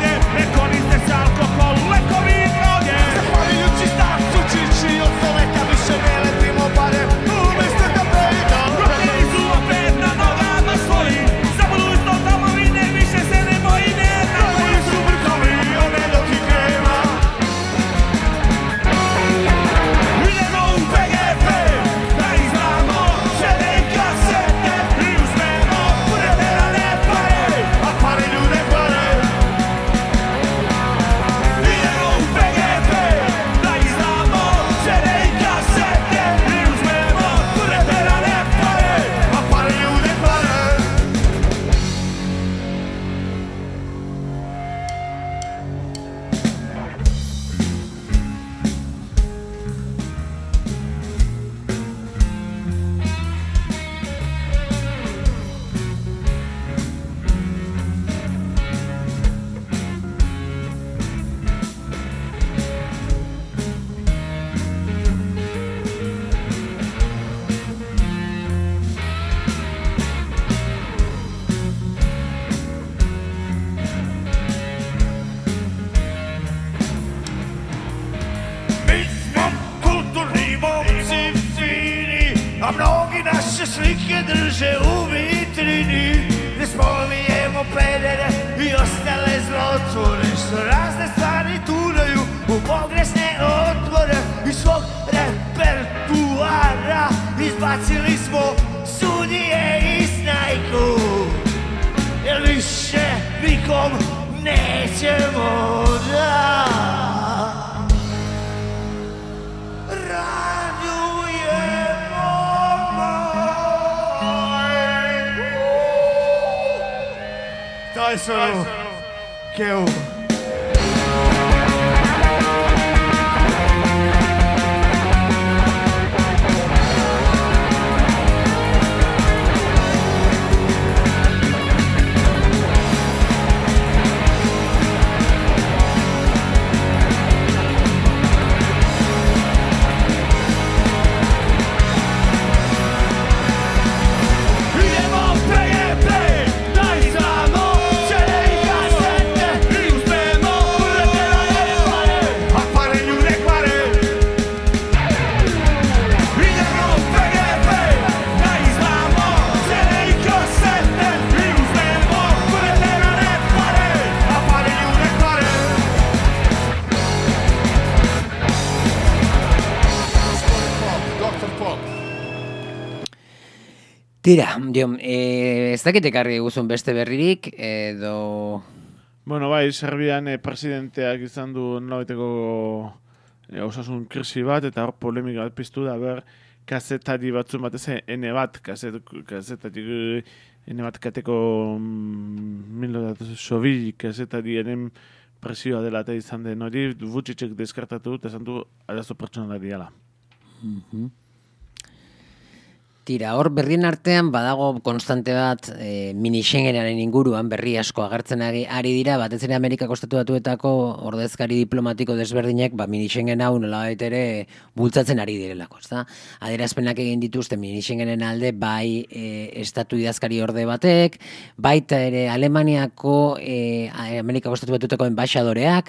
[SPEAKER 8] drže u vitrini, ne spominjemo pedere i ostale zlotvore, što razne stvari turaju u pogrešne otvore. Iz svog repertuara izbacili smo sudije i snajku, jer više nikom nećemo da ranjujemo majku. Daj se ono, Keo.
[SPEAKER 1] Tira, Jon, ez dakit ekarri guzun beste berririk, edo...
[SPEAKER 5] Bueno, bai, Serbian presidenteak izan du nolabaiteko osasun krisi bat, eta hor polemika bat piztu da, kazetari batzun batez, N1 kateko sobi kazetariaren presioa dela eta izan den hori, Vučićek deskartatu dut, esan du arazo pertsonalak diala.
[SPEAKER 1] Tira, hor berrien artean badago konstante bat mini Schengenaren inguruan berri asko agertzen ari dira, batez ere Amerikako Estatu Batuetako ordezkari diplomatiko desberdinak mini Schengen hau nolabait ere bultzatzen ari direlako, ezta? Adierazpenak egin dituzte mini Schengenen alde bai estatu idazkari orde batek, baita ere Alemaniako Amerikako Estatu Batuetako enbaixadoreak,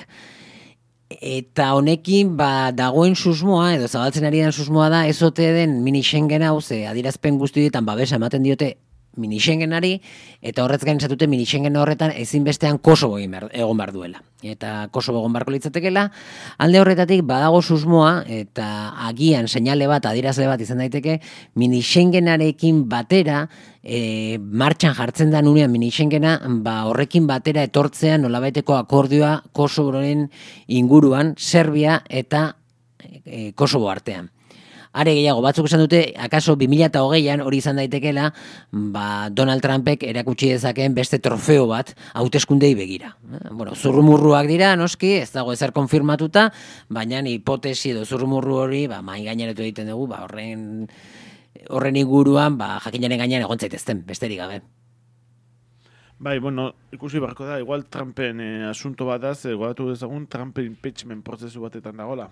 [SPEAKER 1] eta honekin dagoen susmoa, edo zabaltzen ari den susmoa da, ez ote den mini Schengen hau, ze adierazpen guztietan babesa ematen diote mini Schengenari, eta horretz gain zatute mini Schengen horretan ezinbestean Kosovo egon behar duela. Eta Kosovo egon beharko litzatekeela, alde horretatik badago susmoa, eta agian seinale bat, adierazle bat izan daiteke, mini Schengenarekin batera, martxan jartzen da nunean mini Schengena, horrekin batera etortzea nolabaiteko akordioa Kosovoren inguruan, Serbia eta Kosovo artean. Are gehiago, batzuk esan dute, akaso 2020an hori izan daitekela, Donald Trumpek erakutsi dezakeen beste trofeo bat hauteskundei begira. Bueno, zurrumurruak dira, noski, ez dago ezer konfirmatuta, baina hipotesi edo zurrumurru hori, mai gaineratu egiten dugu, horren inguruan, jakinaren gainean egon zaitezten, besterik gabe.
[SPEAKER 5] Bai, bueno, ikusi barko da, igual Trumpen asunto bat da, gogoratu dezagun Trumpen impeachment prozesu batetan dagoela.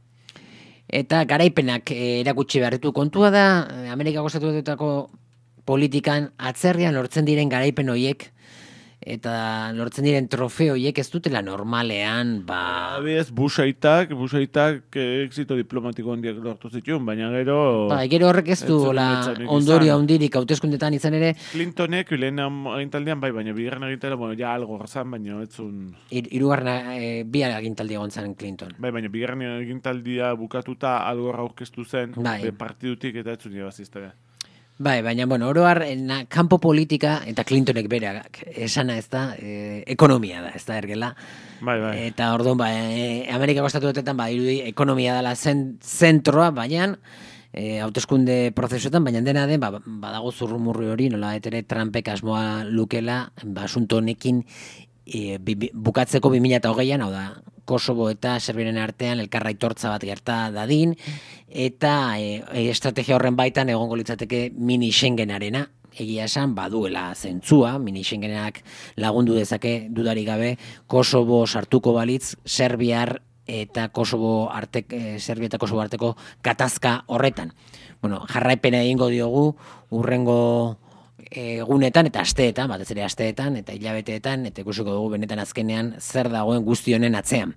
[SPEAKER 1] Eta garaipenak erakutsi beharritu kontua da, Amerikako Estatu Batuetako politikan atzerrian lortzen diren garaipen horiek, eta lortzen diren trofeo horiek ez dutela normalean,
[SPEAKER 5] Abidez, Bushaitak exito diplomatiko handiak lortu zituen, baina gero...
[SPEAKER 1] Gero horrek ez du ondorio handirik hauteskundetan izan ere...
[SPEAKER 5] Clintonek lehen agintaldian baina bigarren agintaldian, ja algo gazan, baina ez zun...
[SPEAKER 1] Hirugarren bi agintaldi egon zen Clinton.
[SPEAKER 5] Baina bigarren agintaldia bukatuta algo aurkeztu zen, partidutik eta ez zun irabazizte.
[SPEAKER 1] Baina, oroar, kanpo politika, eta Clintonek berak esana ez da, ekonomia da, ez da ergela. Eta orduan, Amerikako Estatu Batuetan, irudi ekonomia dela zentroa, baina, hauteskunde prozesuetan, baina dena den, badago zurrumurri hori, nola ere Trumpek asmoa lukela, asunto honekin bukatzeko 2020an, hau da, Kosovo eta Serbiaren artean elkarra aitortza bat gerta dadin, eta estrategia horren baitan egongo litzateke mini Schengenarena, egia esan baduela zentzua, mini Schengenak lagundu dezake dudarik gabe Kosovo sartuko balitz Serbia eta Kosovo arteko gatazka horretan. Bueno, jarraipena egingo diogu urrengo egunetan eta asteetan, batez ere asteetan eta hilabeteetan, eta ikusiko dugu benetan azkenean zer dagoen guzti honen atzean.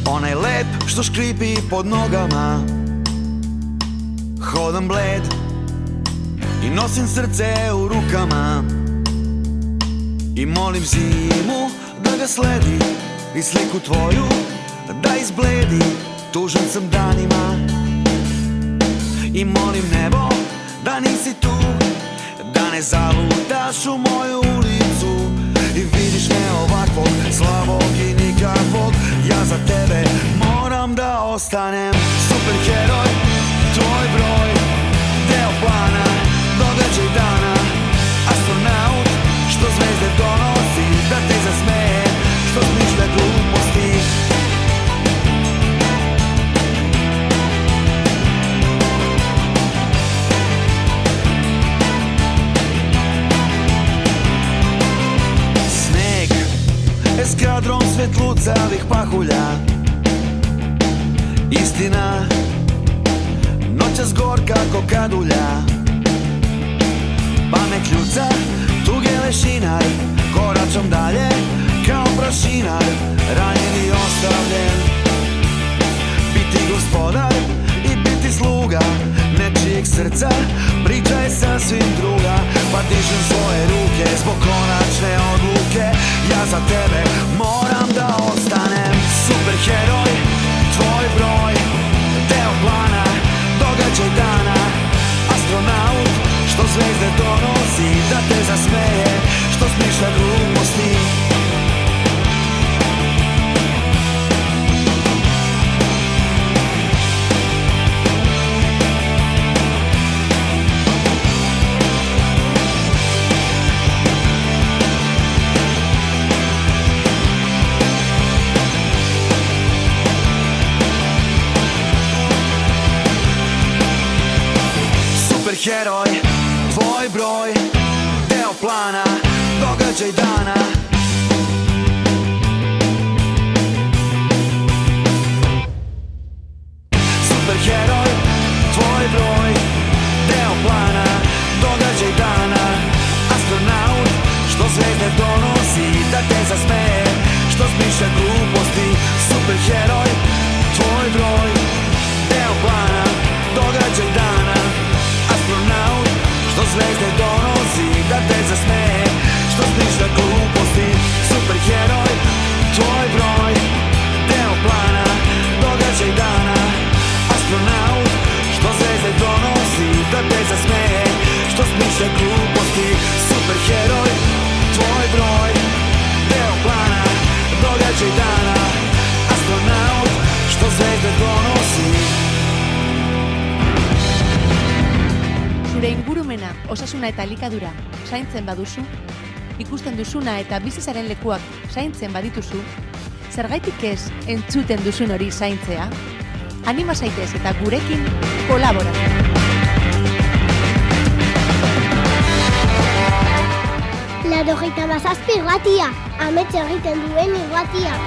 [SPEAKER 9] Onaj led što škripi pod nogama, hodam bled i nosim srce u rukama i molim zimu da ga sledi i sliku tvoju da izbledi. Tužan sam danima i molim nebo da nisi tu, da ne zalutaš u moju ulicu i vidiš me ovakvog, slabog i nikakvog. Ja za tebe moram da ostanem superheroj, tvoj broj, deo plana, događaj dana, astronaut što zvezde donosi, da te zasmeje, što smišlja gluposti. Eskadron svetlucavih pahulja, istina, noćas gorka ko kadulja, pamet kljuca, tuge lešinar, koračom dalje kao prašinar, ranjen i ostavljen. Biti gospodar i biti sluga nečijeg srca, priča je sasvim druga, pa dižem svoje ruke zbog konačne odluke. Ja za tebe moram da ostanem superheroj, tvoj broj, deo plana, događaj dana, astronaut što zvezde donosi, da te zasmeje, što smišlja gluposti. Superheroj, tvoj broj, deo plana, događaj dana. Superheroj, tvoj broj, deo plana, događaj dana, astronaut što zvezde donosi, da te zasmeje, što smišlja gluposti. Superheroj, tvoj broj, deo plana, događaj dana, astronaut što zvezde donosi, da te zasmeje, što smišlja gluposti. Superheroj, tvoj broj, deo plana, događaj dana, astronaut što zvezde donosi, da te zasmeje, što smišlja gluposti. Superheroj, tvoj broj, deo plana, događaj dana, astronaut što zvezde donosi.
[SPEAKER 6] Zure ingurumena, osasuna eta elikadura zaintzen baduzu, ikusten duzuna eta bizizaren lekuak zaintzen badituzu, zergaitik ez entzuten duzun hori zaintzea? Anima zaitez eta gurekin kolaboratzen.
[SPEAKER 7] Laurogeita hamazazpi irratia, amets egiten duen irratia.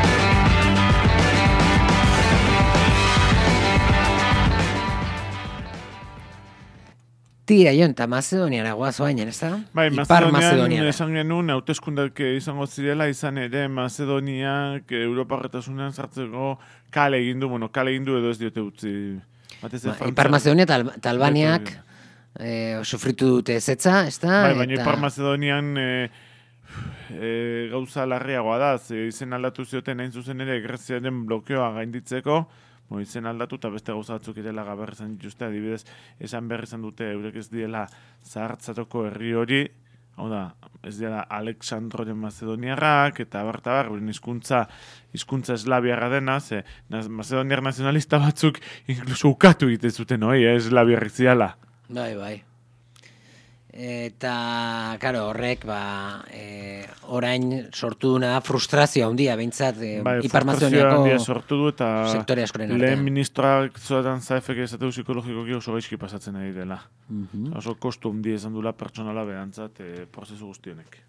[SPEAKER 1] Tira, Jon, eta Mazedoniara guaz oainen, ez da?
[SPEAKER 5] Bai,
[SPEAKER 1] Ipar
[SPEAKER 5] Mazedonian esan genuen hauteskundeak izango zirela, izan ere Mazedoniak Europarretasunean sartzeko kale egin du edo ez diote utzi.
[SPEAKER 1] Ipar Mazedonia eta Albaniak sufritu dute ezetza, ez da?
[SPEAKER 5] Bai, baina Ipar Mazedonian gauza larriagoa da, izen aldatu zioten hain zuzen ere Greziaren blokeoa gainditzeko, izen aldatu eta beste gauza batzuk irela gaber izan dituzte, adibidez, esan behar izan dute eurek ez diela zahartzatoko herri hori, hau da, ez diela Aleksandroren Mazedoniarrak, eta bar, hizkuntza eslabiarra dena, ze Mazedoniar nazionalista batzuk inkluso ukatu egiten zuten, eslabiarrik ziala.
[SPEAKER 1] Bai. Eta, karo, horrek, orain sortu duna frustrazio handia, behintzat, Ipar Mazedoniako
[SPEAKER 5] sortu du, eta
[SPEAKER 1] sektore askoren artean.
[SPEAKER 5] Lehen ministroak zoetan zaefek esateu psikologikoki oso gaizki pasatzen ari dela. Oso kostu handia izan dula pertsonala behantzat prozesu guztionek.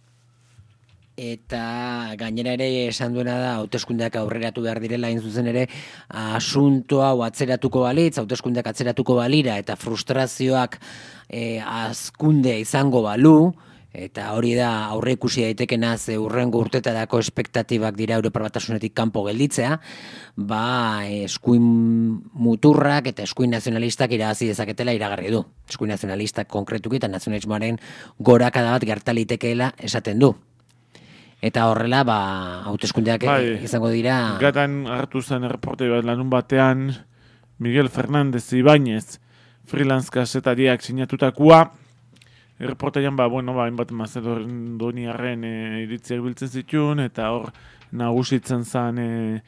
[SPEAKER 1] Eta gainera ere esan duena da hauteskundeak aurreratu behar direla, hain zuzen ere asunto hau atzeratuko balitz, hauteskundeak atzeratuko balira eta frustrazioak hazkunde izango balu, Eta hori da aurre ikusi daitekena ze hurrengo urtetarako espektatibak dira Europar Batasunetik kanpo gelditzea, eskuin muturrak eta eskuin nazionalistak irabazi dezaketela iragarri du. Eskuin nazionalistak konkretuki eta nazionalismoaren gorakada bat gerta litekeela esaten du. Eta horrela, hauteskundeak izango dira...
[SPEAKER 5] Gatan hartu zen erreporteri bat lanun batean, Miguel Fernández Ibáñez, freelance kazetariak sinatutakoa, erreporterian, hainbat Mazedoniarren iritziak biltzen zituen, eta hor nagusitzen zan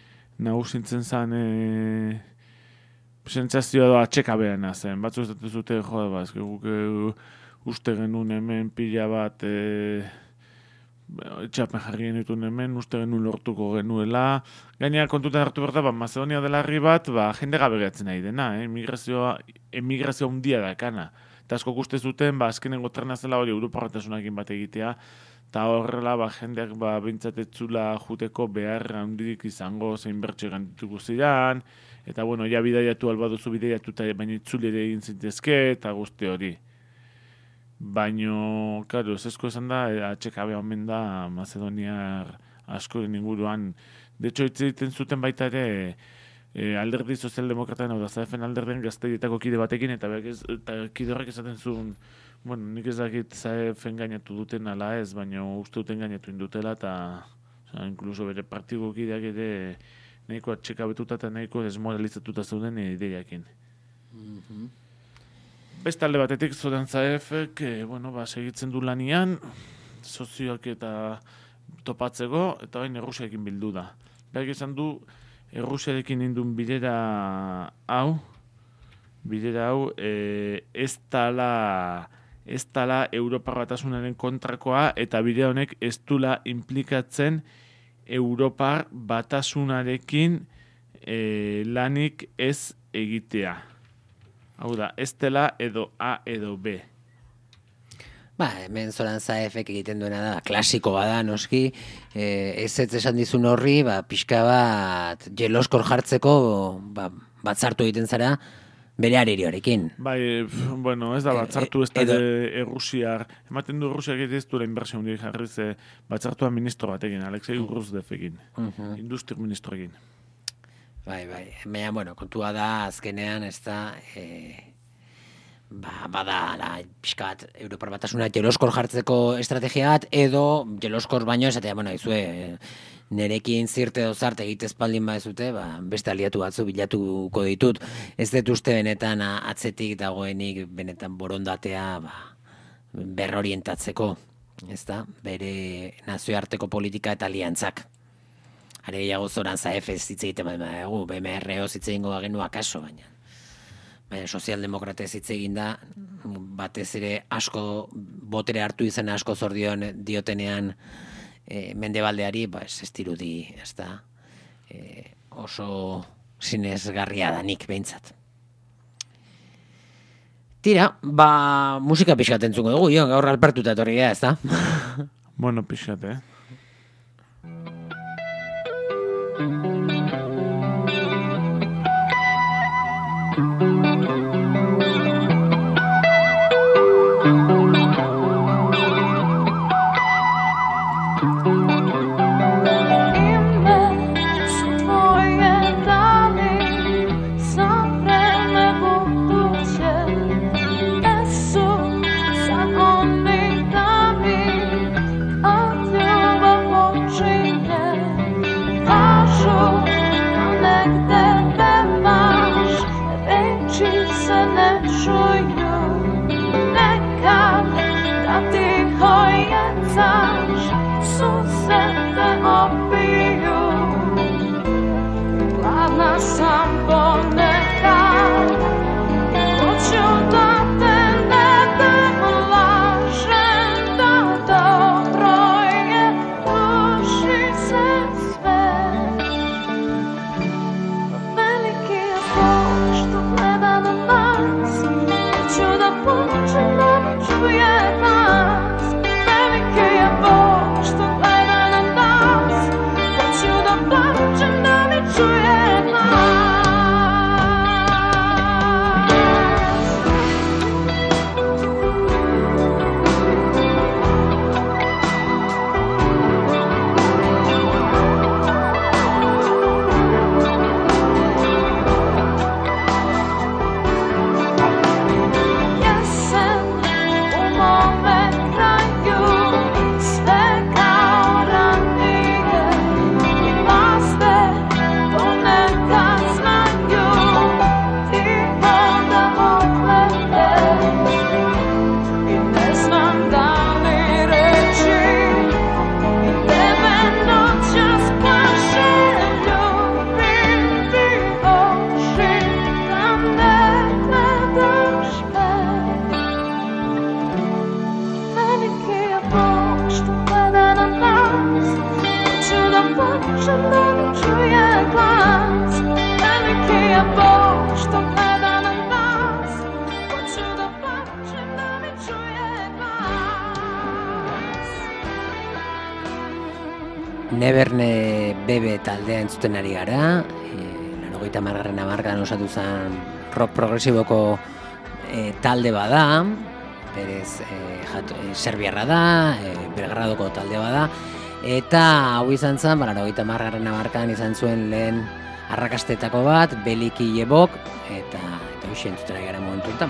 [SPEAKER 5] sentsazioa da atxekabeana zen. Batzu ez zute, guk uste genuen hemen pila bat etxapen jarri genituen hemen, uste genuen lortuko genuela. Gainera kontutan hartu behar da, Macedonia dela herri bat, jende gabe geratzen nahi dena, emigrazioa handia dakana. Eta asko uste zuten, azkenengo trena zela hori Europar Batasunarekin bat egitea, eta horrela, jendeak bintzatetzula juteko behar handirik izango zein bertxe gantituko zidan, eta ja bidaiatu albaduzu bidaiatu, baina itzuli ere egin zintezke, eta guzti hori. Baina, karo, ezko esan da, atxekabea omen da Macedoniar askoren inguruan. De hecho, hitz egiten zuten baita ere, alderdi sozialdemokrataen, ZDF-en alderden gazteietako kide batekin, eta kide horrek esaten zuen, nik ez dakit ZDF-en gainatu duten ala ez, baina uste duten gainatu indutela, eta inkluso bere partiko kideak ere nahiko atxekabetuta eta nahiko desmoralizatuta zeuden ideiakin. Beste alde batetik zodan ZDF-ek, segitzen du lanian, sozioak eta topatzeko, eta bain Errusiarekin bildu da. Berak esan du, Errusiarekin indun bilera hau ez dala Europar Batasunaren kontrakoa, eta bilera honek ez dula implikatzen Europar Batasunarekin lanik ez egitea. Hau da, ez dela edo A edo B.
[SPEAKER 1] Hemen zoran ZDF-ek egiten duena da, klasiko bada, noski, ez esan dizun horri, pixka bat jeloskor jartzeko, batzartu egiten zara, bere aririoarekin.
[SPEAKER 5] Ez da batzartu ez da Errusiar, ematen du Errusiak ez duela inbertsio hundik jarriz batzartua ministro batekin, Alexei Gruzdev-ekin, industri ministroekin.
[SPEAKER 1] Baina, kontua da, azkenean, ez da... bada pixkat Europar Batasuna jeloskor jartzeko estrategia bat, edo jeloskor baino esatea, nerekin zirte edo zarte egitez paldin badezute, beste aliatu batzu bilatuko ditut. Ez dut uste benetan atzetik dagoenik benetan borondatea berrorientatzeko, ez da, bere nazioarteko politika eta aliantzak. Are gehiago zoran ZDF hitz egiten BMR-o hitz egingo bagenu akaso, baina sozialdemokratez hitz egin da, batez ere asko botere hartu izan asko zordion diotenean mendebaldeari, ez dirudi, ez da, oso sinesgarria da nik behintzat. Tira, musika pixkat entzuko dugu, gaur alpertuta etorri gara, ez da?
[SPEAKER 5] Pixkat,
[SPEAKER 1] Neverne Bebe taldea entzuten ari gara, 80. hamarkadan osatu zen rock progresiboko talde bada, berez serbiarra da, Belgradoko talde bada, eta hau izan zen, 80. hamarkadan izan zuen lehen arrakastetako bat, Beliki Jebok, eta hoxe entzuten ari gara momentu enten.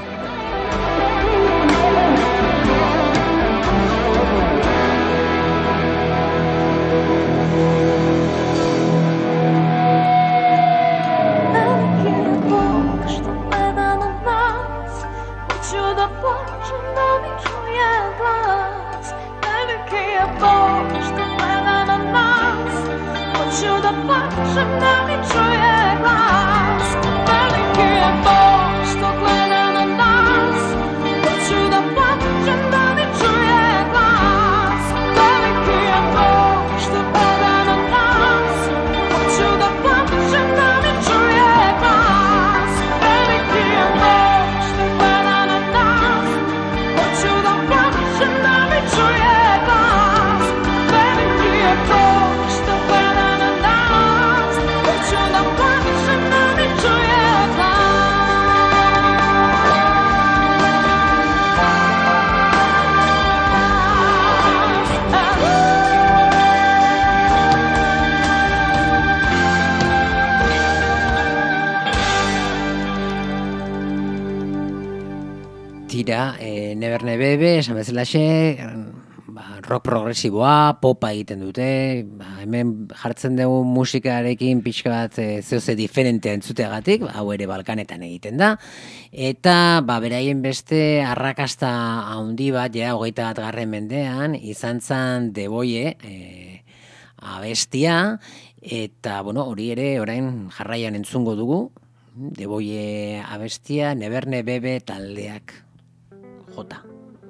[SPEAKER 1] Neverne Bebe, esan bezalaxe, rock progresiboa, popa egiten dute, hemen jartzen dugu musikarekin pixka bat zehose diferentea entzuteagatik, hau ere Balkanetan egiten da, eta beraien beste arrakasta handi bat, 21. mendean, izan zen The Boye abestia, eta hori ere orain jarraian entzungo dugu, The Boye abestia, Neverne Bebe taldeak. Jota.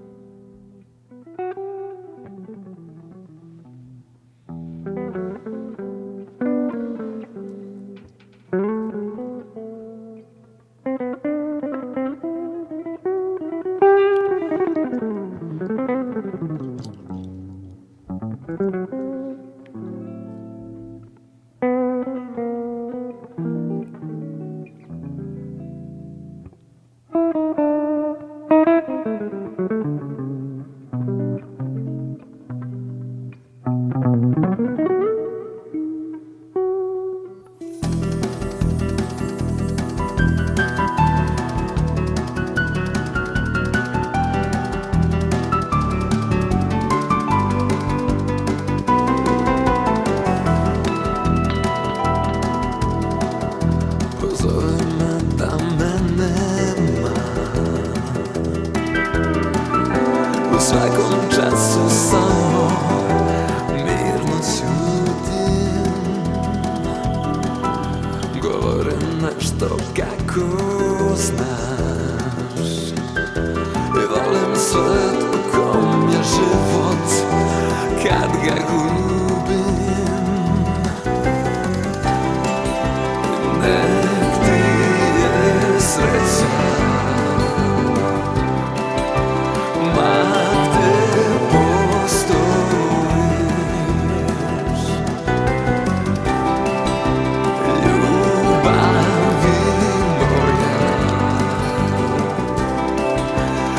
[SPEAKER 10] Što te ne volim,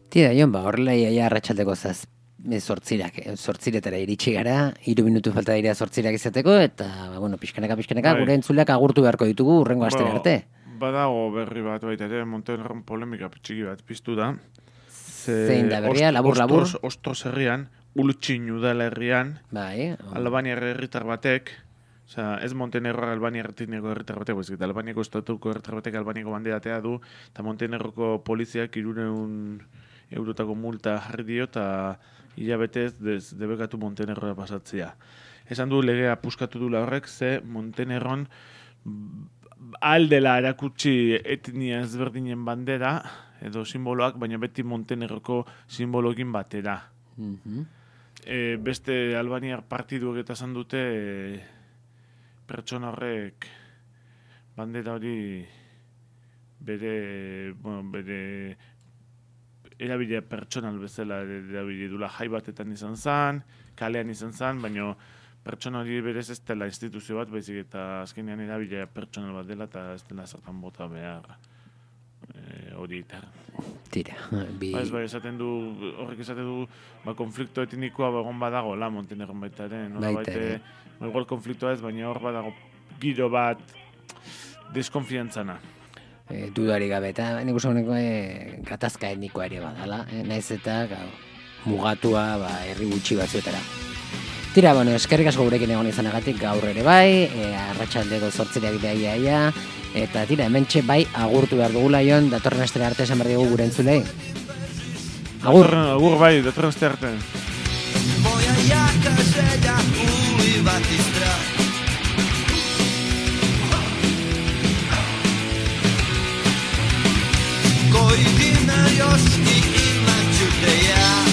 [SPEAKER 1] Tira, Jon, horrela iaia arratsaldeko zortziretara iritsi gara, 3 minutu falta dira zortzirak izateko, eta, pixkanaka, gure entzuleak agurtu beharko ditugu urrengo astera arte.
[SPEAKER 5] Badago berri bat baita ere, Montenerron polemika txiki bat piztu da.
[SPEAKER 1] Zein da berria, labur.
[SPEAKER 5] Ostos herrian, Ultsin udala herrian, Albaniar herritar batek, ez Montenerroa Albaniar herritar batek, baizik, Albaniako estatuko herritar batek Albaniako banderatea du, eta Montenerroko poliziak 300 eurotako multa jarri dio, eta hilabetez debekatu Montenerroa pasatzea. Esan du legea puskatu dula horrek, ze Montenerron aldela erakutsi etnia ezberdinen bandera, edo simboloak, baina beti Montenerroko simboloekin batera. Beste Albaniar partiduak eta esan dute pertsona horrek bandera hori bere erabilia pertsonal bezala erabili dula, jai batetan izan zen, kalean izan zen, baina pertsona hori berez ez dela instituzio bat, baizik eta azkenean erabilia pertsonal bat dela, eta ez dela zertan bota behar hori eta.
[SPEAKER 1] Tira.
[SPEAKER 5] Bai, esaten du, konflikto etnikoa egon badago, Montenerron baita ere, igual konfliktoa ez, baina hor badago giro bat deskonfiantzana.
[SPEAKER 1] Dudari gabe, eta nik uste honeko gatazka etnikoa ere badala, naiz eta mugatua herri gutxi batzuetara. Tira, eskerrik asko gurekin egon izanagatik gaur ere bai, arratsaldeko 8 bidea, eta tira, hementxe bai agurtu behar dugula Jon, datorren astera arte esan behar dugu gure entzulei. Agur
[SPEAKER 5] bai, datorren astera arte.
[SPEAKER 9] Moja jaka želja ulivati strah. Koji dinar još i imat ću te ja.